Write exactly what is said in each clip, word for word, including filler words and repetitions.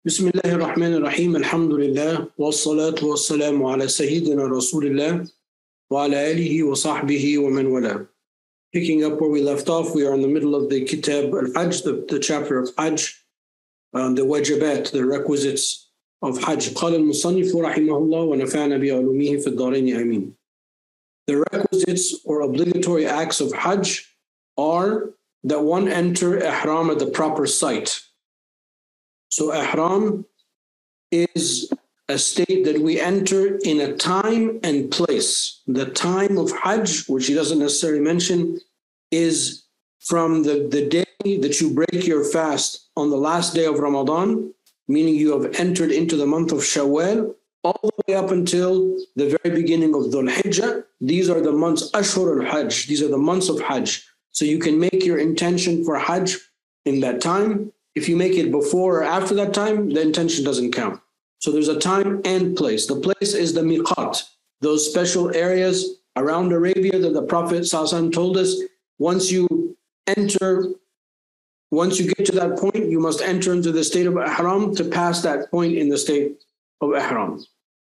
بسم الله الرحمن الرحيم الحمد لله والصلاة والسلام على سيدنا رسول الله وعلى آله وصحبه ومن والاه. Picking up where we left off, we are in the middle of the Kitab al-Hajj, the, the chapter of Hajj, um, the wajibat, the requisites of Hajj. قال المصنف رحمه الله ونفعنا بعلومه في الدارين آمين. The requisites or obligatory acts of Hajj are that one enter ihram at the proper site. So ihram is a state that we enter in a time and place. The time of Hajj, which he doesn't necessarily mention, is from the, the day that you break your fast on the last day of Ramadan, meaning you have entered into the month of Shawwal, all the way up until the very beginning of Dhul Hijjah. These are the months, Ashhur al-Hajj. These are the months of Hajj. So you can make your intention for Hajj in that time. If you make it before or after that time, the intention doesn't count. So there's a time and place. The place is the miqat, those special areas around Arabia that the Prophet ﷺ told us, once you enter, once you get to that point, you must enter into the state of ihram to pass that point in the state of ihram.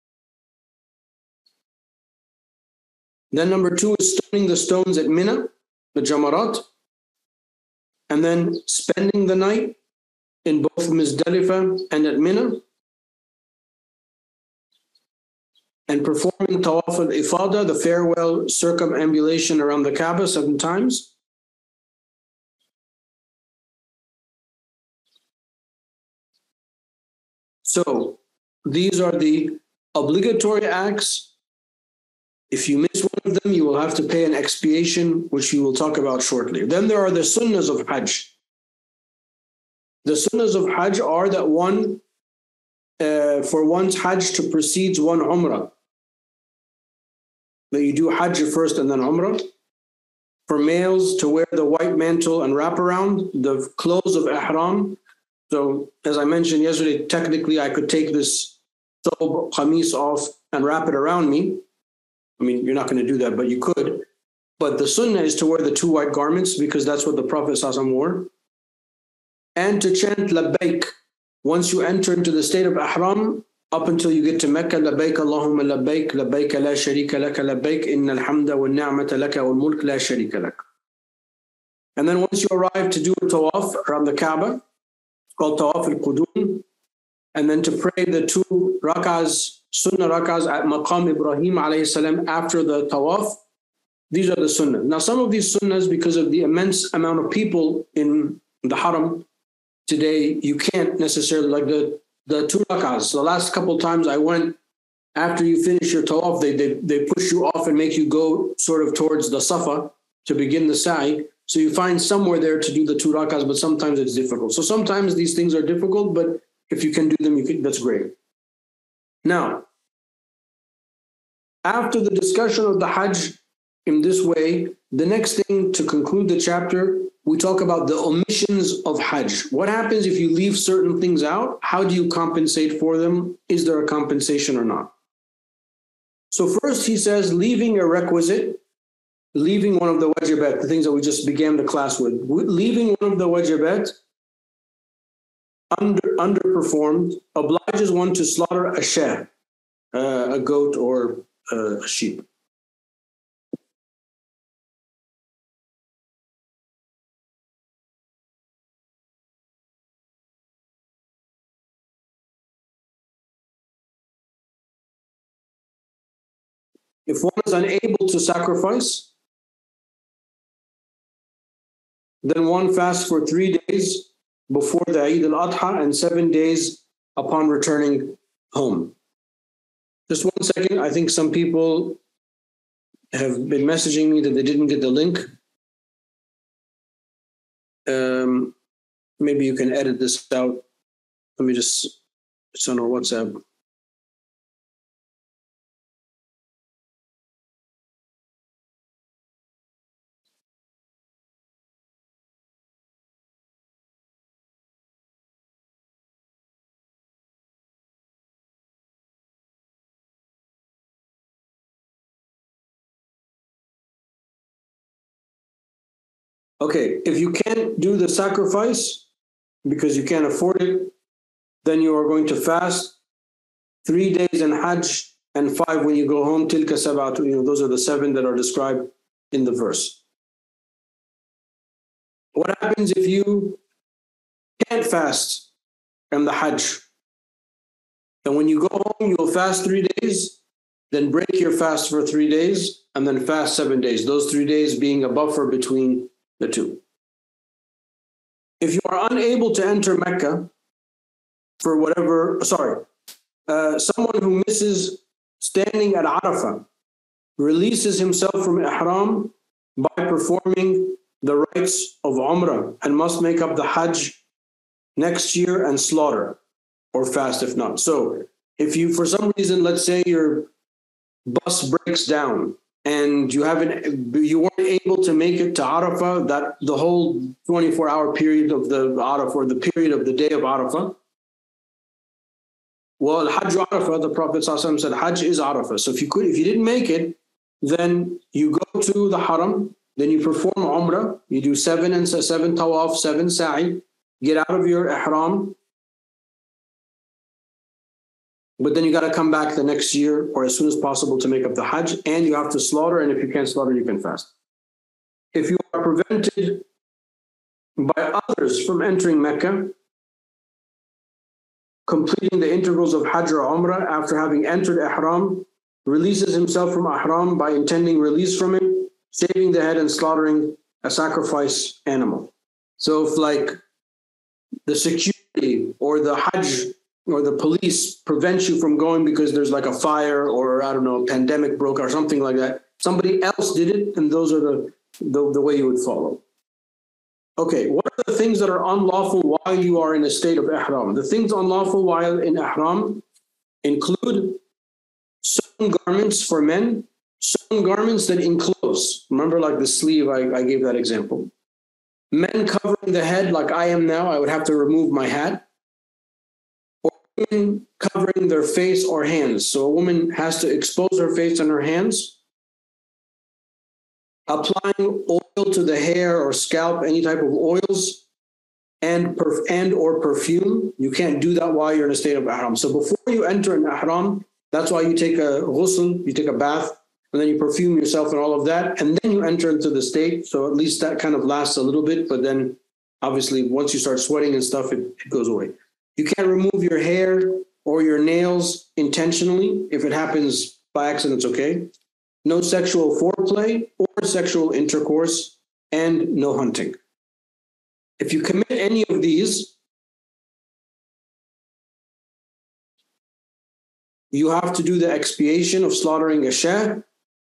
Then number two is stoning the stones at Mina, the Jamarat, and then spending the night in both Muzdalifah and at Mina, and performing Tawaf al-Ifada, the farewell circumambulation around the Kaaba seven times. So these are the obligatory acts. If you miss one of them, you will have to pay an expiation, which we will talk about shortly. Then there are the sunnahs of Hajj. The sunnahs of Hajj are that one, uh, for one's Hajj to precedes one Umrah. That you do Hajj first and then Umrah. For males to wear the white mantle and wraparound, the clothes of Ihram. So as I mentioned yesterday, technically I could take this thobe, qamis off and wrap it around me. I mean, you're not going to do that, but you could. But the sunnah is to wear the two white garments because that's what the Prophet ﷺ wore. And to chant labbaik once you enter into the state of ihram up until you get to Mecca. Labbaik Allahumma labbaik, labbaik la sharika laka labbaik, innal hamda wal ni'mata laka wal mulk la sharika lak. And then once you arrive to do a tawaf around the Kaaba, it's called Tawaf al-Qudum, and then to pray the two rak'ahs, sunnah rak'ahs at Maqam Ibrahim alayhi salam after the tawaf. These are the sunnah. Now some of these sunnahs, because of the immense amount of people in the haram today, you can't necessarily, like the, the two rak'ahs. The last couple of times I went, after you finish your tawaf, they, they, they push you off and make you go sort of towards the Safa to begin the sa'i. So you find somewhere there to do the two rak'ahs, but sometimes it's difficult. So sometimes these things are difficult, but if you can do them, you can, that's great. Now, after the discussion of the Hajj in this way, the next thing to conclude the chapter, we talk about the omissions of Hajj. What happens if you leave certain things out? How do you compensate for them? Is there a compensation or not? So first he says, leaving a requisite, leaving one of the wajibat, the things that we just began the class with, leaving one of the wajibat under, underperformed obliges one to slaughter a shah, uh, a goat or uh, a sheep. If one is unable to sacrifice, then one fasts for three days before the Eid al-Adha and seven days upon returning home. Just one second. I think some people have been messaging me that they didn't get the link. Um, maybe you can edit this out. Let me just, it's on our WhatsApp. Okay, if you can't do the sacrifice because you can't afford it, then you are going to fast three days in Hajj and five when you go home. Tilka sab'atu, you know, those are the seven that are described in the verse. What happens if you can't fast in the Hajj? And when you go home, you'll fast three days, then break your fast for three days, and then fast seven days. Those three days being a buffer between the two. If you are unable to enter Mecca for whatever, sorry, uh, someone who misses standing at Arafah releases himself from Ihram by performing the rites of Umrah and must make up the Hajj next year and slaughter or fast if not. So if you, for some reason, let's say your bus breaks down and you haven't, you weren't able to make it to Arafah, that the whole twenty-four hour period of the Arafah, or the period of the day of Arafah. Well, Hajj Arafah, the Prophet ﷺ said, Hajj is Arafah. So if you could, if you didn't make it, then you go to the Haram, then you perform Umrah, you do seven and seven tawaf, seven sa'i, get out of your Ihram, but then you got to come back the next year or as soon as possible to make up the Hajj, and you have to slaughter, and if you can't slaughter, you can fast. If you are prevented by others from entering Mecca, completing the integrals of Hajj or Umrah after having entered Ihram, releases himself from Ihram by intending release from it, shaving the head and slaughtering a sacrifice animal. So if like the security or the Hajj or the police prevents you from going because there's like a fire or, I don't know, a pandemic broke or something like that, somebody else did it, and those are the, the, the way you would follow. Okay, what are the things that are unlawful while you are in a state of Ihram? The things unlawful while in Ihram include sewn garments for men, sewn garments that enclose. Remember, like the sleeve, I, I gave that example. Men covering the head like I am now, I would have to remove my hat. Or women covering their face or hands. So a woman has to expose her face and her hands. Applying oil to the hair or scalp, any type of oils, and perf- and or perfume. You can't do that while you're in a state of Ihram. So before you enter an Ihram, that's why you take a ghusl, you take a bath, and then you perfume yourself and all of that, and then you enter into the state. So at least that kind of lasts a little bit, but then obviously once you start sweating and stuff, it, it goes away. You can't remove your hair or your nails intentionally. If it happens by accident, it's okay. No sexual foreplay or sexual intercourse, and no hunting. If you commit any of these, you have to do the expiation of slaughtering a shah,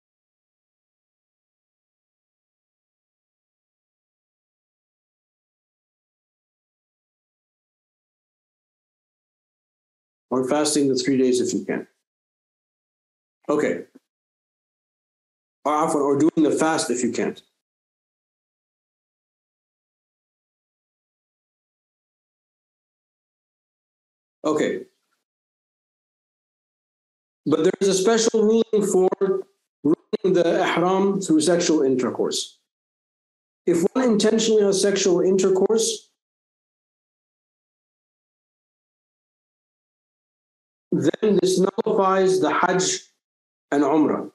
or fasting the three days if you can. Okay. Or, or doing the fast if you can't. Okay. But there's a special ruling for ruling the ihram through sexual intercourse. If one intentionally has sexual intercourse, then this nullifies the Hajj and Umrah.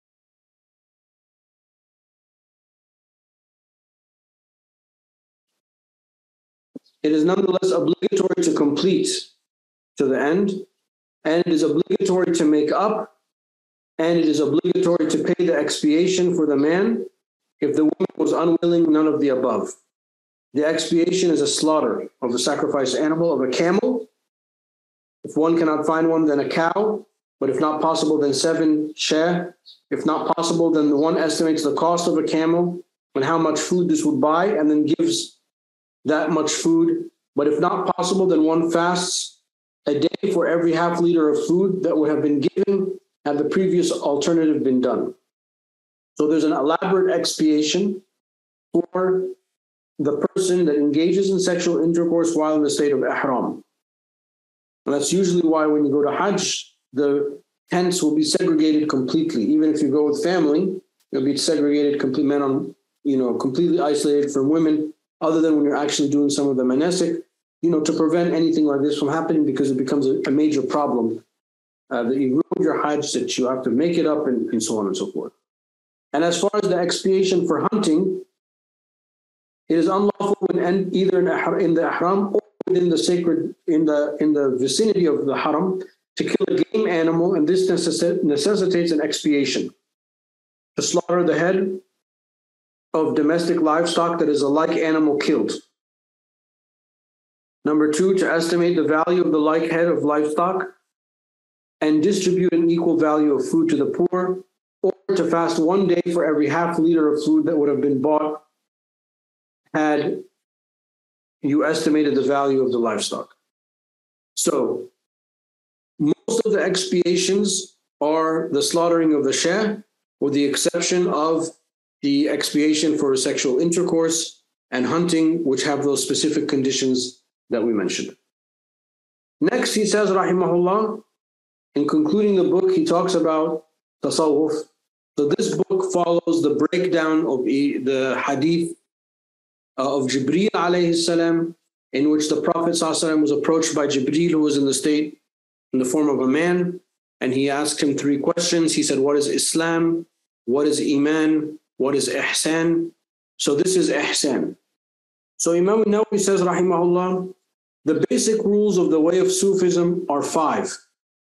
It is nonetheless obligatory to complete to the end, and it is obligatory to make up, and it is obligatory to pay the expiation for the man if the woman was unwilling, none of the above. The expiation is a slaughter of the sacrificed animal, of a camel. If one cannot find one, then a cow. But if not possible, then seven shah. If not possible, then the one estimates the cost of a camel and how much food this would buy, and then gives that much food. But if not possible, then one fasts a day for every half liter of food that would have been given had the previous alternative been done. So there's an elaborate expiation for the person that engages in sexual intercourse while in the state of ihram. And that's usually why when you go to Hajj, the tents will be segregated completely. Even if you go with family, it'll be segregated, complete men on, you know, completely isolated from women, other than when you're actually doing some of the manasik. you know, to prevent anything like this from happening, because it becomes a, a major problem uh, that you ruin your Hajj, that you have to make it up, and, and so on and so forth. And as far as the expiation for hunting, it is unlawful when either in the ihram or within the sacred, in the in the vicinity of the haram, to kill a game animal, and this necessitates an expiation. To slaughter the head of domestic livestock that is a like animal killed. Number two, to estimate the value of the like head of livestock and distribute an equal value of food to the poor, or to fast one day for every half liter of food that would have been bought had you estimated the value of the livestock. So most of the expiations are the slaughtering of the sheh, with the exception of the expiation for sexual intercourse and hunting, which have those specific conditions that we mentioned. Next, he says, rahimahullah, in concluding the book, he talks about tasawwuf. So this book follows the breakdown of the hadith of Jibreel alayhi salam, in which the Prophet ﷺ was approached by Jibreel, who was in the state, in the form of a man, and he asked him three questions. He said, what is Islam? What is Iman? What is Ihsan? So this is Ihsan. So Imam Nawawi says, rahimahullah, the basic rules of the way of Sufism are five.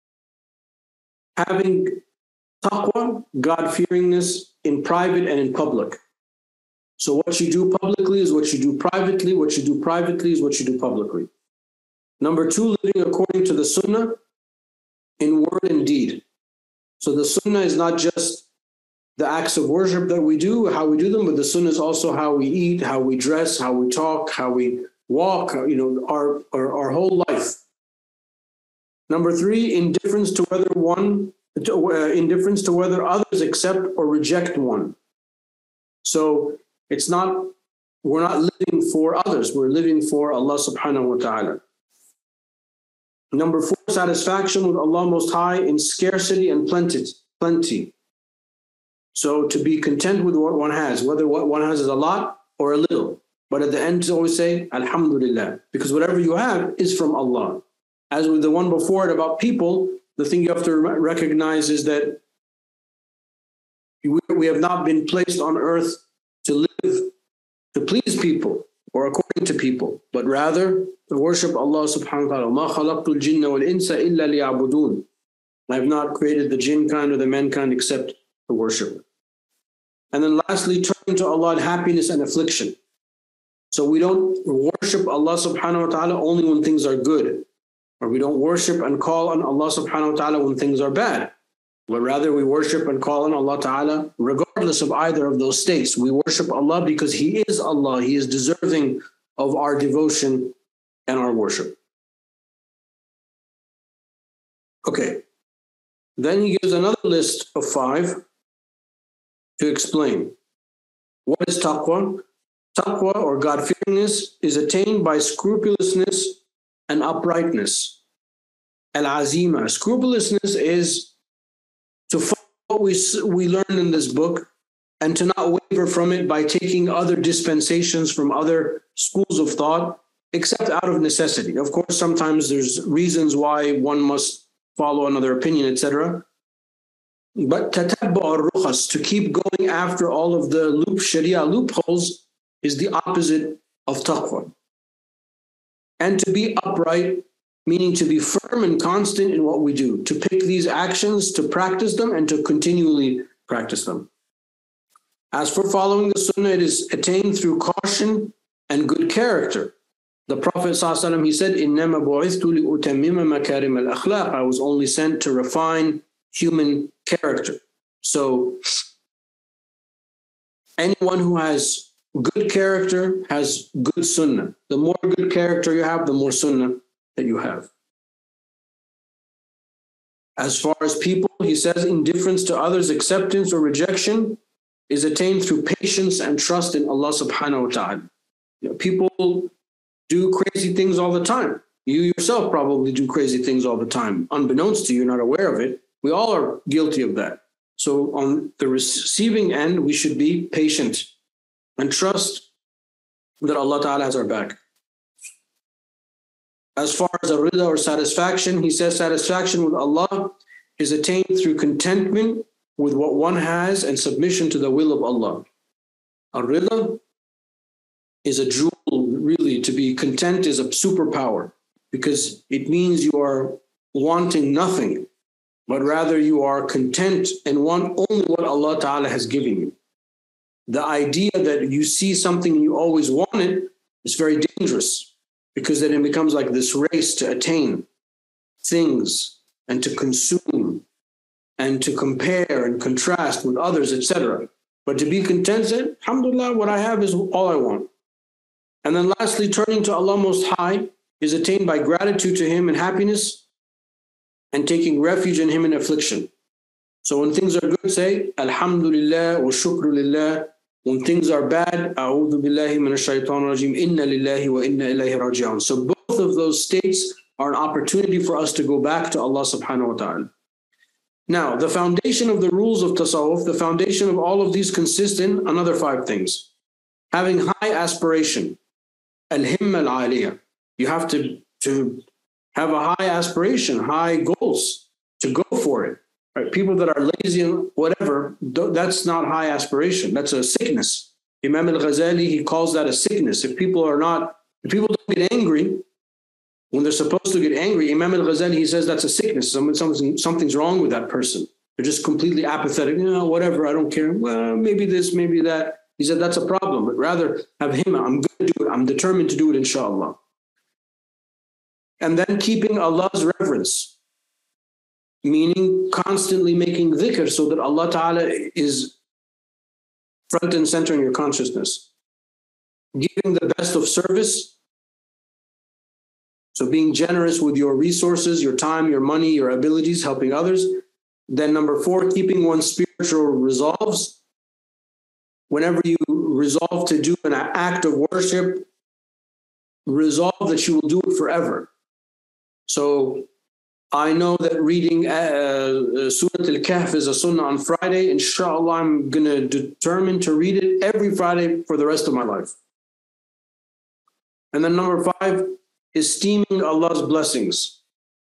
Having taqwa, God-fearingness, in private and in public. So what you do publicly is what you do privately. What you do privately is what you do publicly. Number two, living according to the sunnah in word and deed. So the sunnah is not just the acts of worship that we do, how we do them, but the sunnah is also how we eat, how we dress, how we talk, how we walk, you know, our, our, our whole life. Number three, indifference to whether one, uh, indifference to whether others accept or reject one. So it's not, we're not living for others, we're living for Allah subhanahu wa ta'ala. Number four, satisfaction with Allah Most High in scarcity and plenty. plenty. So to be content with what one has, whether what one has is a lot or a little. But at the end, to always say, Alhamdulillah, because whatever you have is from Allah. As with the one before it about people, the thing you have to recognize is that we have not been placed on earth to live, to please people or according to people, but rather to worship Allah subhanahu wa ta'ala. مَا خَلَقْتُ الْجِنَّ وَالْإِنسَ إِلَّا لِيَعْبُدُونَ. I have not created the jinn kind or the mankind except to worship. And then lastly, turning to Allah in happiness and affliction. So we don't worship Allah subhanahu wa ta'ala only when things are good, or we don't worship and call on Allah subhanahu wa ta'ala when things are bad, but rather we worship and call on Allah ta'ala regardless of either of those states. We worship Allah because He is Allah. He is deserving of our devotion and our worship. Okay. Then he gives another list of five to explain. What is taqwa? Taqwa, or God-fearingness, is attained by scrupulousness and uprightness. Al-azima. Scrupulousness is to follow what we, we learned in this book and to not waver from it by taking other dispensations from other schools of thought, except out of necessity. Of course, sometimes there's reasons why one must follow another opinion, et cetera. But tatabbu' al-rukhas, to keep going after all of the loop sharia loopholes, is the opposite of taqwa. And to be upright, meaning to be firm and constant in what we do, to pick these actions, to practice them, and to continually practice them. As for following the sunnah, it is attained through caution and good character. The Prophet ﷺ, he said, إِنَّمَا بُعِثْتُ لِأُتَمِّمَ مَكَارِمَ الْأَخْلَاقِ. I was only sent to refine human character. So anyone who has good character has good sunnah. The more good character you have, the more sunnah that you have. As far as people, he says, indifference to others, acceptance or rejection is attained through patience and trust in Allah subhanahu wa ta'ala. You know, people do crazy things all the time. You yourself probably do crazy things all the time. Unbeknownst to you, you're not aware of it. We all are guilty of that. So on the receiving end, we should be patient and trust that Allah Ta'ala has our back. As far as a rida or satisfaction, he says satisfaction with Allah is attained through contentment with what one has and submission to the will of Allah. A rida is a jewel, really. To be content is a superpower because it means you are wanting nothing, but rather you are content and want only what Allah Ta'ala has given you. The idea that you see something and you always want it is very dangerous, because then it becomes like this race to attain things and to consume and to compare and contrast with others, et cetera. But to be content, said, alhamdulillah, what I have is all I want. And then lastly, turning to Allah Most High is attained by gratitude to Him in happiness and taking refuge in Him in affliction. So when things are good, say, alhamdulillah wa shukru lillah. When things are bad, a'udhu billahi minash shaitanir rajim, inna lillahi wa inna ilayhi raji'un. So both of those states are an opportunity for us to go back to Allah subhanahu wa ta'ala. Now, the foundation of the rules of tasawwuf, the foundation of all of these consist in another five things. Having high aspiration, al-himma al-aliyah. You have to, to have a high aspiration, high goals, to go for it. Right? People that are lazy and whatever, that's not high aspiration. That's a sickness. Imam al-Ghazali, he calls that a sickness. If people are not, if people don't get angry when they're supposed to get angry, Imam al-Ghazali, he says that's a sickness. Something, something's wrong with that person. They're just completely apathetic. You know, whatever, I don't care. Well, maybe this, maybe that. He said that's a problem, but rather have him. I'm going to do it. I'm determined to do it, inshallah. And then keeping Allah's reverence, meaning constantly making dhikr so that Allah Ta'ala is front and center in your consciousness. Giving the best of service, so being generous with your resources, your time, your money, your abilities, helping others. Then number four, keeping one's spiritual resolves. Whenever you resolve to do an act of worship, resolve that you will do it forever. So I know that reading uh, Surah Al-Kahf is a sunnah on Friday. Inshallah, I'm going to determine to read it every Friday for the rest of my life. And then number five, esteeming Allah's blessings.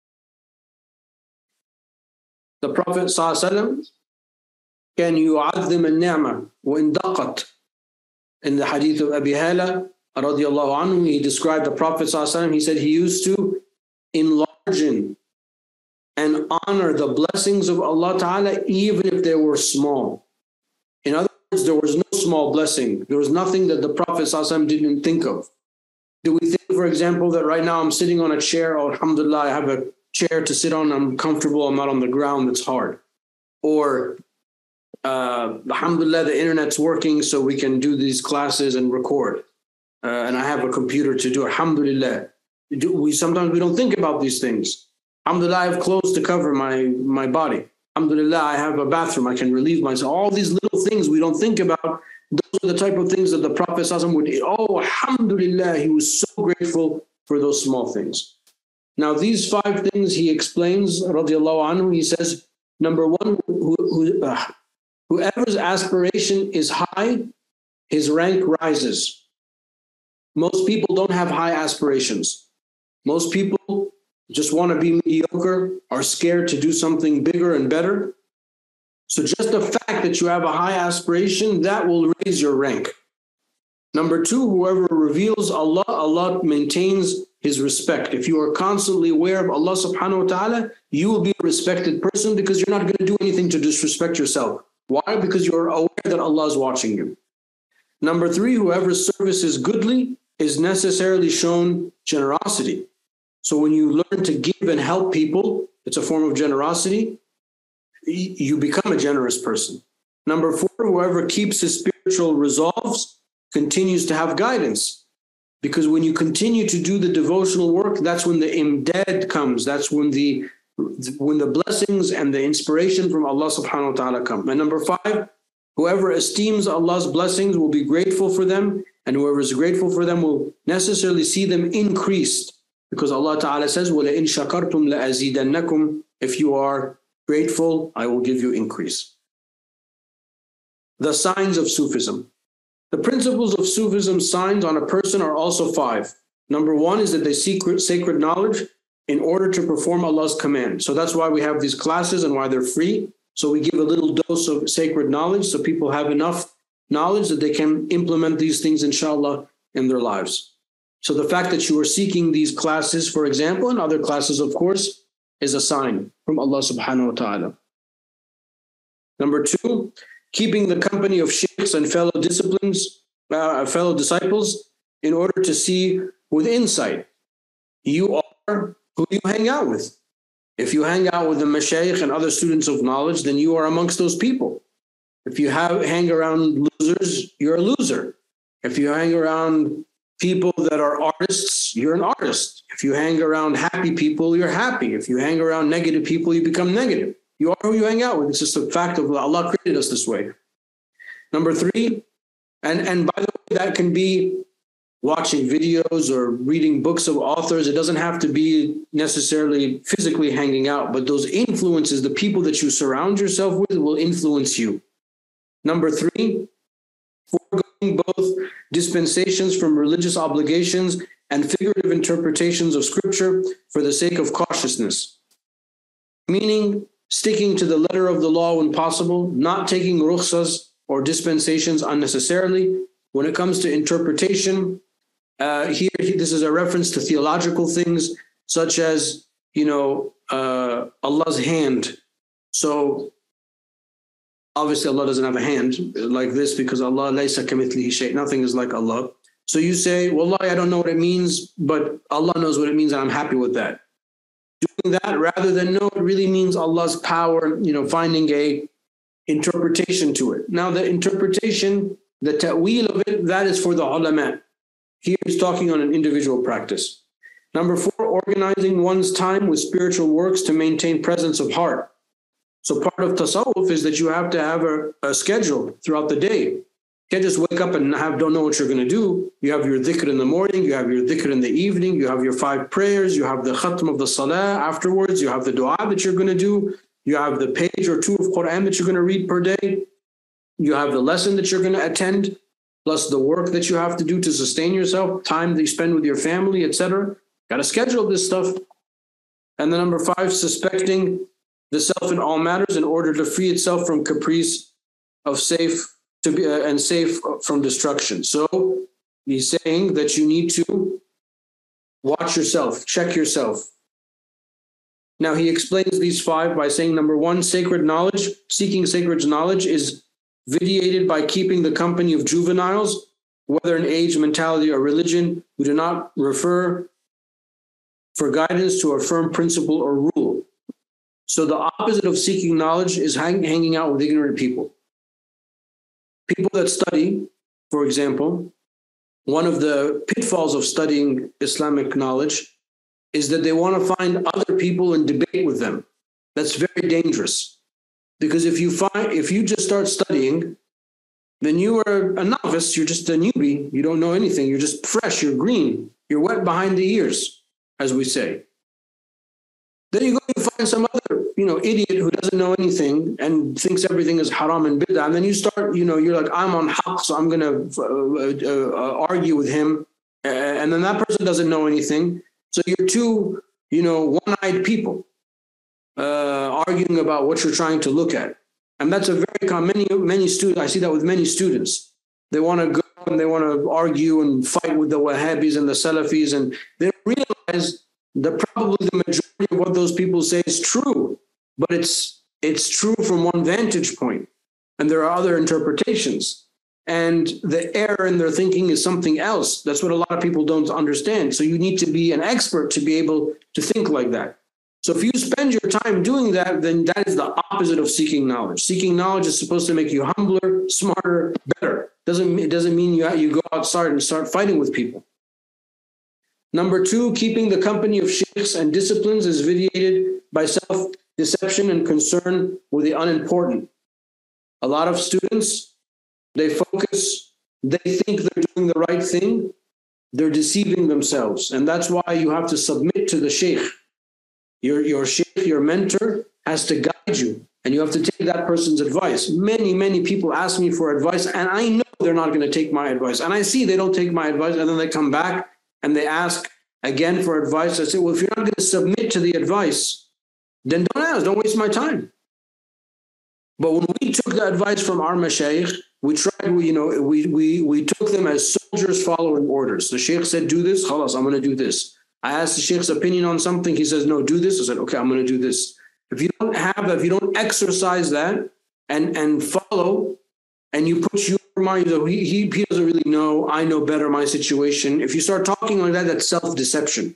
The Prophet ﷺ, كان يعظم النعمة وإن ضاقت. In the hadith of Abi Hala, radiallahu anhu, he described the Prophet ﷺ, he said he used to enlarge and honor the blessings of Allah Ta'ala even if they were small. In other words, there was no small blessing. There was nothing that the Prophet ﷺ didn't think of. Do we think, for example, that right now I'm sitting on a chair, oh, alhamdulillah, I have a chair to sit on, I'm comfortable, I'm not on the ground, it's hard. Or, uh, alhamdulillah, the internet's working so we can do these classes and record. Uh, and I have a computer to do, alhamdulillah. Do, we, sometimes we don't think about these things. Alhamdulillah, I have clothes to cover my, my body. Alhamdulillah, I have a bathroom, I can relieve myself. All these little things we don't think about. Those are the type of things that the Prophet ﷺ would, oh, alhamdulillah, he was so grateful for those small things. Now, these five things he explains, radiallahu anhu, he says, number one, who, who, uh, whoever's aspiration is high, his rank rises. Most people don't have high aspirations. Most people just want to be mediocre, are scared to do something bigger and better. So just the fact that you have a high aspiration, that will raise your rank. Number two, whoever reveals Allah, Allah maintains his respect. If you are constantly aware of Allah subhanahu wa ta'ala, you will be a respected person because you're not going to do anything to disrespect yourself. Why? Because you're aware that Allah is watching you. Number three, whoever's service is goodly is necessarily shown generosity. So when you learn to give and help people, it's a form of generosity. You become a generous person. Number four, whoever keeps his spiritual resolves continues to have guidance. Because when you continue to do the devotional work, that's when the imdad comes. That's when the when the blessings and the inspiration from Allah subhanahu wa ta'ala come. And number five, whoever esteems Allah's blessings will be grateful for them, and whoever is grateful for them will necessarily see them increased. Because Allah ta'ala says, وَلَئِن شَكَرْتُمْ لَأَزِيدَنَّكُمْ. If you are grateful, I will give you increase. The signs of Sufism. The principles of Sufism signs on a person are also five. Number one is that they seek sacred knowledge in order to perform Allah's command. So that's why we have these classes and why they're free. So we give a little dose of sacred knowledge so people have enough knowledge that they can implement these things, inshallah, in their lives. So the fact that you are seeking these classes, for example, and other classes, of course, is a sign from Allah subhanahu wa ta'ala. Number two, keeping the company of sheikhs and fellow disciplines, uh, fellow disciples, in order to see with insight. You are who you hang out with. If you hang out with the mashayikh and other students of knowledge, then you are amongst those people. If you have hang around losers, you're a loser. If you hang around people that are artists, you're an artist. If you hang around happy people, you're happy. If you hang around negative people, you become negative. You are who you hang out with. It's just a fact of Allah created us this way. Number three, and, and by the way, that can be watching videos or reading books of authors. It doesn't have to be necessarily physically hanging out, but those influences, the people that you surround yourself with, will influence you. Number three, foregoing both dispensations from religious obligations and figurative interpretations of scripture for the sake of cautiousness. Meaning, sticking to the letter of the law when possible, not taking rukhsas or dispensations unnecessarily. When it comes to interpretation, uh, here, this is a reference to theological things such as, you know, uh, Allah's hand. So obviously Allah doesn't have a hand like this because Allah, laysa kamithlihi shay, nothing is like Allah. So you say, wallahi, I don't know what it means, but Allah knows what it means and I'm happy with that. Doing that rather than, no, it really means Allah's power, you know, finding a interpretation to it. Now the interpretation, the ta'weel of it, that is for the ulama. Here he's talking on an individual practice. Number four, organizing one's time with spiritual works to maintain presence of heart. So part of tasawwuf is that you have to have a, a schedule throughout the day. You can't just wake up and have don't know what you're going to do. You have your dhikr in the morning, you have your dhikr in the evening, you have your five prayers, you have the khatm of the salah afterwards, you have the dua that you're going to do, you have the page or two of Quran that you're going to read per day, you have the lesson that you're going to attend, plus the work that you have to do to sustain yourself, time that you spend with your family, et cetera. Got to schedule this stuff. And then number five, suspecting the self in all matters in order to free itself from caprice of safe to be uh, and safe from destruction. So he's saying that you need to watch yourself, check yourself. Now he explains these five by saying, number one, sacred knowledge, seeking sacred knowledge is vitiated by keeping the company of juveniles, whether in age, mentality, or religion, who do not refer for guidance to a firm principle or rule. So the opposite of seeking knowledge is hang, hanging out with ignorant people. People that study, for example, one of the pitfalls of studying Islamic knowledge is that they want to find other people and debate with them. That's very dangerous. Because if you find, if you just start studying, then you are a novice, you're just a newbie, you don't know anything, you're just fresh, you're green, you're wet behind the ears, as we say. Then you go and find some other, you know, idiot who doesn't know anything and thinks everything is haram and bid'ah. And then you start, you know, you're like, I'm on haqq, so I'm going to uh, uh, argue with him. Uh, and then that person doesn't know anything. So you're two, you know, one-eyed people uh, arguing about what you're trying to look at. And that's a very common, many, many students, I see that with many students. They want to go and they want to argue and fight with the Wahhabis and the Salafis, and they don't realize that probably the majority of what those people say is true, but it's it's true from one vantage point, and there are other interpretations. And the error in their thinking is something else. That's what a lot of people don't understand. So you need to be an expert to be able to think like that. So if you spend your time doing that, then that is the opposite of seeking knowledge. Seeking knowledge is supposed to make you humbler, smarter, better. Doesn't it doesn't mean you you go outside and start fighting with people. Number two, keeping the company of sheikhs and disciplines is vitiated by self-deception and concern with the unimportant. A lot of students, they focus, they think they're doing the right thing, they're deceiving themselves. And that's why you have to submit to the sheikh. Your, your sheikh, your mentor, has to guide you, and you have to take that person's advice. Many, many people ask me for advice, and I know they're not going to take my advice. And I see they don't take my advice, and then they come back, and they ask again for advice, I say, well, if you're not going to submit to the advice, then don't ask, don't waste my time. But when we took the advice from our mashayikh, we tried, we, you know, we, we, we took them as soldiers following orders. The sheikh said, do this, khalas, I'm going to do this. I asked the sheikh's opinion on something. He says, no, do this. I said, okay, I'm going to do this. If you don't have that, if you don't exercise that and, and follow, and you put your mind, he, he, he doesn't really know, I know better my situation. If you start talking like that, that's self-deception.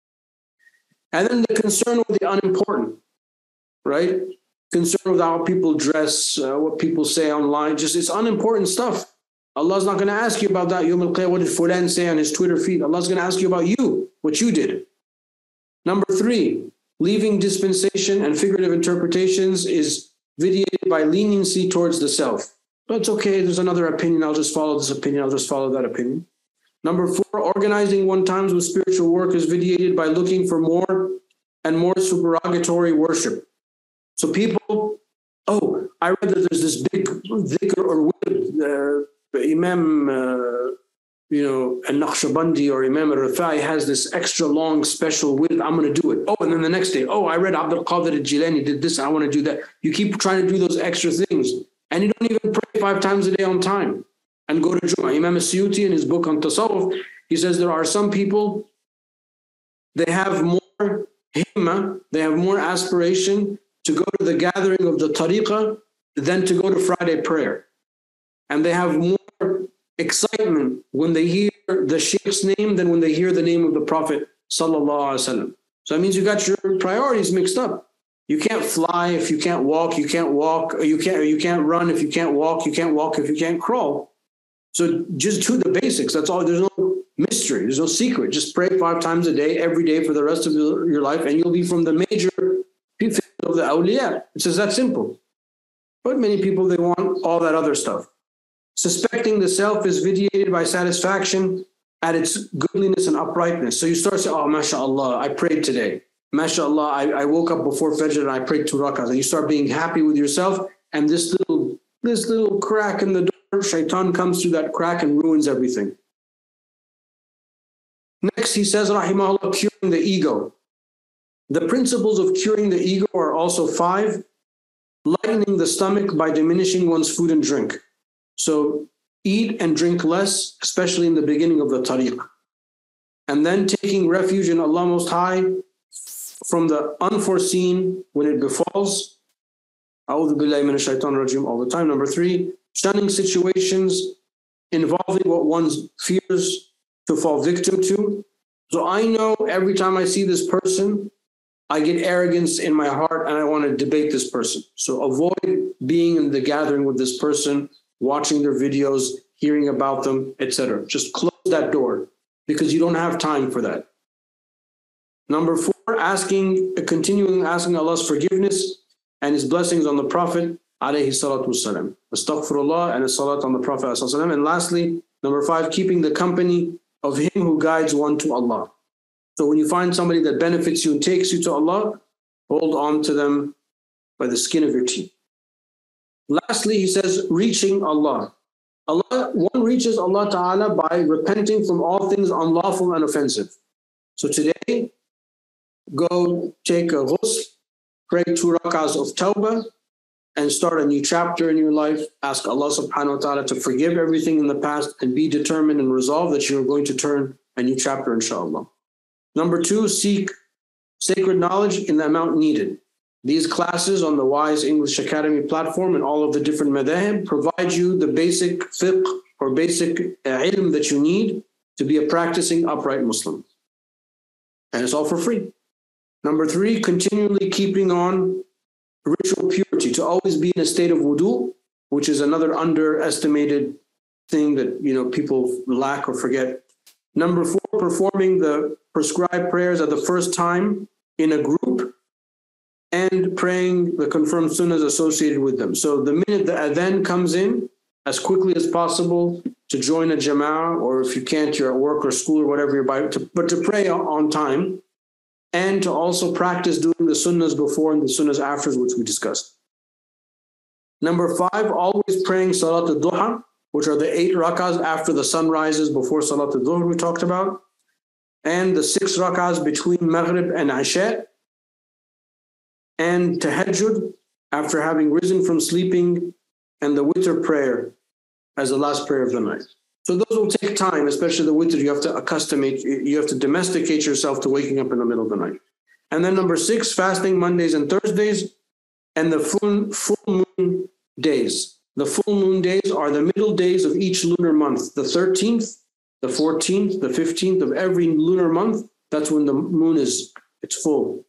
And then the concern with the unimportant, right? Concern with how people dress, uh, what people say online, just it's unimportant stuff. Allah's not going to ask you about that. Yawm al-Qiyamah, what did Fulan say on his Twitter feed? Allah's going to ask you about you, what you did. Number three, leaving dispensation and figurative interpretations is vitiated by leniency towards the self. But it's okay, there's another opinion, I'll just follow this opinion, I'll just follow that opinion. Number four, organizing one times with spiritual work is vitiated by looking for more and more supererogatory worship. So people, oh, I read that there's this big dhikr or uh, Imam, uh, you know, al-Naqshbandi or Imam al-Rifai has this extra long special with, I'm going to do it. Oh, and then the next day, oh, I read Abdul Qadir al-Jilani did this, I want to do that. You keep trying to do those extra things, and you don't even pray five times a day on time and go to Jumu'ah. Imam al-Suyuti in his book on Tasawwuf, he says there are some people, they have more himma, they have more aspiration to go to the gathering of the tariqah than to go to Friday prayer. And they have more excitement when they hear the sheikh's name than when they hear the name of the Prophet sallallahu alaihi wasallam. So that means you got your priorities mixed up. You can't fly if you can't walk, you can't walk, or you can't, or you can't run if you can't walk, you can't walk if you can't crawl. So just do the basics. That's all. There's no mystery. There's no secret. Just pray five times a day, every day for the rest of your, your life, and you'll be from the major people of the awliya. It's just that simple. But many people, they want all that other stuff. Suspecting the self is vitiated by satisfaction at its goodliness and uprightness. So you start saying, oh, mashallah, I prayed today. Mashallah, I, I woke up before Fajr and I prayed two rakahs. And you start being happy with yourself. And this little, this little crack in the door, shaitan comes through that crack and ruins everything. Next, he says, rahimahullah, curing the ego. The principles of curing the ego are also five. Lightening the stomach by diminishing one's food and drink. So eat and drink less, especially in the beginning of the tariq. And then taking refuge in Allah Most High from the unforeseen when it befalls. A'udhu billahi minash shaitan rajim all the time. Number three, shunning situations involving what one fears to fall victim to. So I know every time I see this person, I get arrogance in my heart and I want to debate this person. So avoid being in the gathering with this person, watching their videos, hearing about them, et cetera. Just close that door because you don't have time for that. Number four, asking, continuing asking Allah's forgiveness and His blessings on the Prophet, alayhi salatu wasalam. Astaghfirullah and a salat on the Prophet, alayhi salatu wasalam. And lastly, number five, keeping the company of him who guides one to Allah. So when you find somebody that benefits you and takes you to Allah, hold on to them by the skin of your teeth. Lastly, he says, reaching Allah. Allah, one reaches Allah Ta'ala by repenting from all things unlawful and offensive. So today, go take a ghusl, pray two rakahs of tawbah, and start a new chapter in your life. Ask Allah Subhanahu wa Ta'ala to forgive everything in the past and be determined and resolved that you're going to turn a new chapter, inshallah. Number two, seek sacred knowledge in the amount needed. These classes on the Wise English Academy platform and all of the different madhahib provide you the basic fiqh or basic ilm that you need to be a practicing upright Muslim. And it's all for free. Number three, continually keeping on ritual purity, to always be in a state of wudu, which is another underestimated thing that, you know, people lack or forget. Number four, performing the prescribed prayers at the first time in a group and praying the confirmed sunnahs associated with them. So the minute the adhan comes in, as quickly as possible to join a jama'ah, or if you can't, you're at work or school or whatever you're by, to, but to pray on time and to also practice doing the sunnahs before and the sunnahs after, which we discussed. Number five, always praying salat al-duha, which are the eight rakahs after the sun rises before salat al-dhuhr we talked about. and the six rak'ahs between Maghrib and Isha, and tahajjud after having risen from sleeping, and the witr prayer as the last prayer of the night. So those will take time, especially the witr. You have to accustom it, you have to domesticate yourself to waking up in the middle of the night. And then number six, fasting Mondays and Thursdays, and the full, full moon days. The full moon days are the middle days of each lunar month. The thirteenth, the fourteenth, the fifteenth of every lunar month, that's when the moon is, it's full.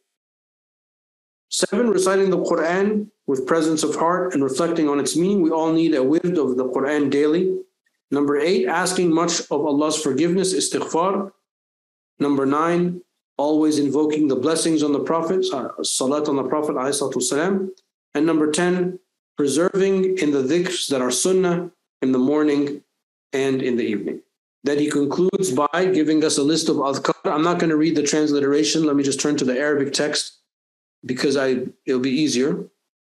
Seven, reciting the Quran with presence of heart and reflecting on its meaning. We all need a wird of the Quran daily. Number eight, asking much of Allah's forgiveness, istighfar. Number nine, always invoking the blessings on the Prophet, salat on the Prophet, alayhi salatu wasalam. And number ten, preserving in the dhikrs that are sunnah in the morning and in the evening. Then he concludes by giving us a list of adhkar. I'm not going to read the transliteration. Let me just turn to the Arabic text because I it'll be easier.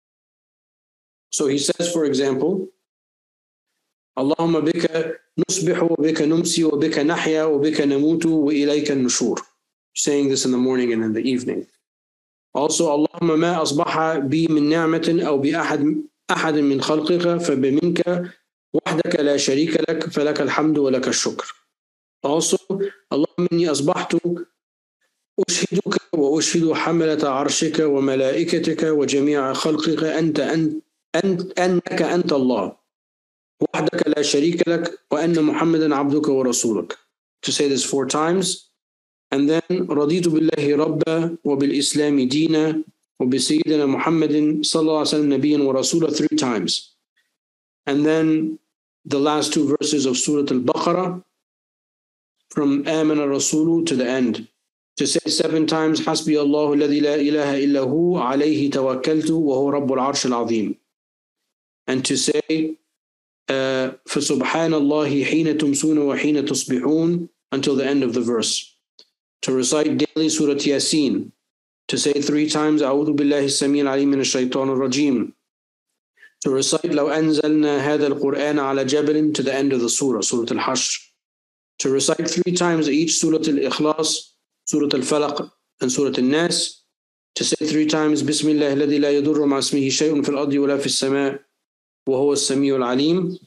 So he says, for example, Allahumma bika nusbihu wa bika numsi wa bika nahya wa bika namutu wa ilayka an-nushur. Saying this in the morning and in the evening. Also, Allahumma ma asbaha bi min ni'matin aw bi ahad ahad min khalqika fa bi minka wahdaka la sharika lak falaka alhamdu wa laka ash-shukr. Also, Allahumma inni asbahtu أشهدك وأشهد حملة عرشك وملائكتك وجميع خلقك أنت أنت أنت أنك أنت الله وحدك لا شريك لك وأن محمدا عبدك ورسولك. To say this four times. And then رضيت بالله ربا وبالإسلام دينا وبسيدنا محمد صلى الله عليه وسلم نبيا ورسولا three times. And then the last two verses of Surah Al-Baqarah from آمن الرسول to the end. To say seven times حسبي الله الذي لا إله إلا هو عليه توكلت وهو رب العرش العظيم. And to say uh, فسبحان الله حين تمسون وحين تصبحون until the end of the verse. To recite daily Surah Yasin. To say three times أعوذ بالله السميع العليم من الشيطان الرجيم. To recite لو أنزلنا هذا القرآن على جبل to the end of the surah, Surah Al-Hashr. To recite three times each Surah Al-Ikhlas, Surah Al-Falaq and Surah Al-Nas. To say three times بسم الله الذي لا يضر مع اسمه شيء في الأرض ولا في السماء وهو السميع العليم.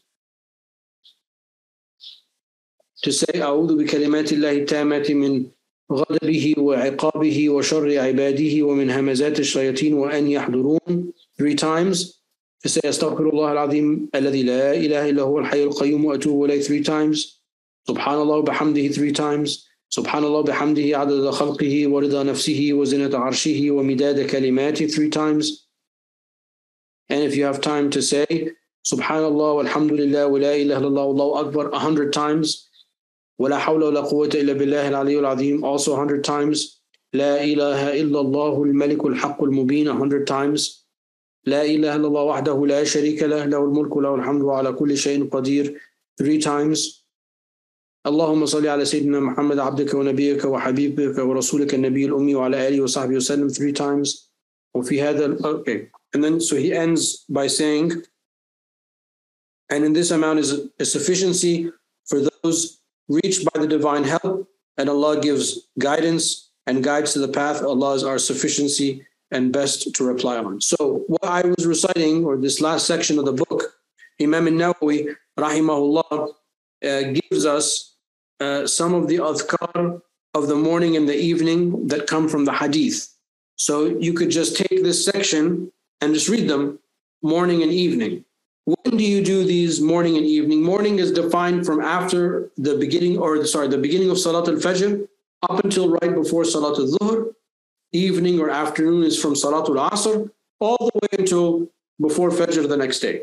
To say أعوذ بكلمات الله التامة من غضبه وعقابه وشر عباده ومن همزات الشياطين وأن يحضرون three times. To say أستغفر الله العظيم الذي لا إله إلا هو الحي القيوم وأتوب إليه three times. سبحان الله وبحمده three times. سبحان الله بحمده عدد خلقه ورضا نفسه وزنة عرشه ومداد كلماته three times. And if you have time to say سبحان الله والحمد لله ولا إله إلا الله والله أكبر a hundred times. ولا حول ولا قوة إلا بالله العلي العظيم also a hundred times. لا إله إلا الله الملك الحق المبين a hundred times. لا إله إلا الله وحده لا شريك له له الملك وله الحمد وعلى كل شيء قدير three times. اللهم صل على سيدنا محمد عبدك ونبيك وحبيبك ورسولك النبي الأمي وعلى آله وصحبه وسلم three times. وفي هذا okay. And then so he ends by saying, and in this amount is a sufficiency for those reached by the divine help, and Allah gives guidance and guides to the path. Allah is our sufficiency and best to reply on. So what I was reciting, or this last section of the book, Imam al-Nawawi, rahimahullah, uh, gives us uh, some of the adhkar of the morning and the evening that come from the hadith. So you could just take this section and just read them morning and evening. When do you do these morning and evening? Morning is defined from after the beginning, or sorry, the beginning of Salat al-Fajr up until right before Salat al-Dhuhr. Evening or afternoon is from Salat al-Asr all the way until before Fajr the next day.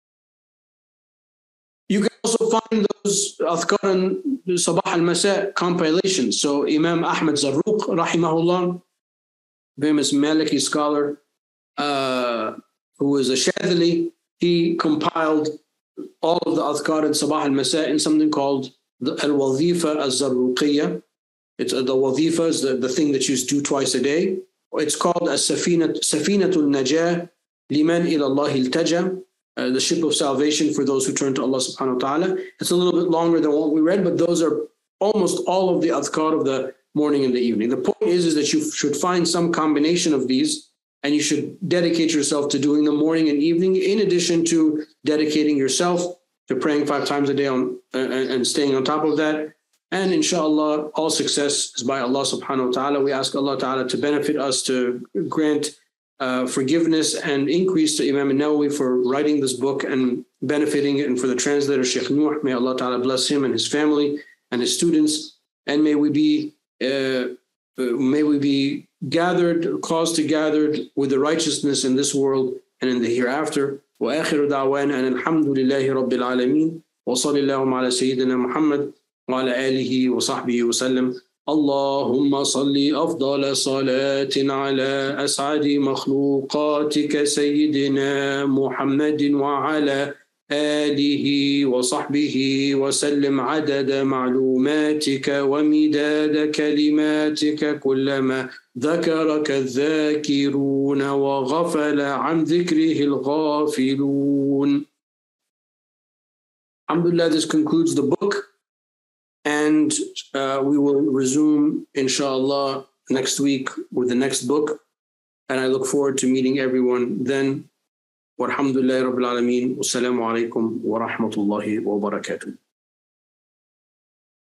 You can also find those adhkar and Sabah al-Masa compilations. So Imam Ahmad Zarruq, rahimahullah, famous Maliki scholar, uh, who was a Shadhili, he compiled all of the adhkar and Sabah al-Masa in something called the Al-Wadhifa al-Zarruqiyya. It's uh, the wadhifa is the, the thing that you do twice a day. It's called as-Safinat Safinatul Najah liman ila Allah iltaja, uh, the ship of salvation for those who turn to Allah subhanahu wa ta'ala. It's a little bit longer than what we read, but those are almost all of the adhkar of the morning and the evening. The point is, is that you should find some combination of these, and you should dedicate yourself to doing the morning and evening, in addition to dedicating yourself to praying five times a day on uh, and staying on top of that. And inshallah, all success is by Allah subhanahu wa ta'ala. We ask Allah ta'ala to benefit us, to grant uh, forgiveness and increase to Imam Nawawi for writing this book and benefiting it, and for the translator, Sheikh Nuh. May Allah ta'ala bless him and his family and his students. And may we be uh, may we be gathered, caused to gathered with the righteousness in this world and in the hereafter. وآخر دعوانا أن الحمد لله رب العالمين وصلى اللهم على سيدنا محمد وعلى آله وصحبه وسلم. اللهم صل أفضل صلاة على أسعد مخلوقاتك سيدنا محمد وعلى آله وصحبه وسلم عدد معلوماتك ومداد كلماتك كلما ذكرك الذاكرون وغفل عن ذكره الغافلون. Alhamdulillah, this concludes the book, and uh, we will resume, inshallah, next week with the next book, and I look forward to meeting everyone then. Walhamdulillahi Rabbil Alameen. Wassalamu alaikum wa rahmatullahi wa barakatuh.